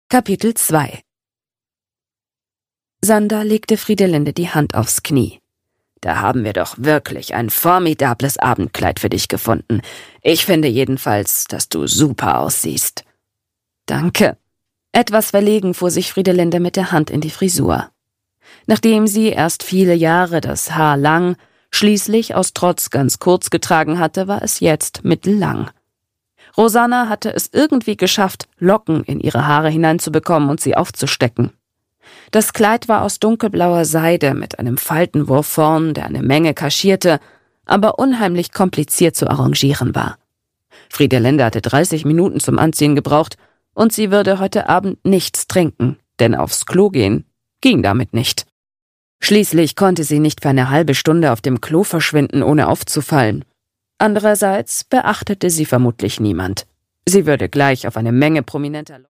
Kapitel 2 Sander legte Friederlinde die Hand aufs Knie. »Da haben wir doch wirklich ein formidables Abendkleid für dich gefunden. Ich finde jedenfalls, dass du super aussiehst.« »Danke.« Etwas verlegen fuhr sich Friederlinde mit der Hand in die Frisur. Nachdem sie erst viele Jahre das Haar lang, schließlich aus Trotz ganz kurz getragen hatte, war es jetzt mittellang. Rosanna hatte es irgendwie geschafft, Locken in ihre Haare hineinzubekommen und sie aufzustecken. Das Kleid war aus dunkelblauer Seide mit einem Faltenwurf vorn, der eine Menge kaschierte, aber unheimlich kompliziert zu arrangieren war. Friederlinde hatte 30 Minuten zum Anziehen gebraucht und sie würde heute Abend nichts trinken, denn aufs Klo gehen ging damit nicht. Schließlich konnte sie nicht für eine halbe Stunde auf dem Klo verschwinden, ohne aufzufallen. Andererseits beachtete sie vermutlich niemand. Sie würde gleich auf eine Menge prominenter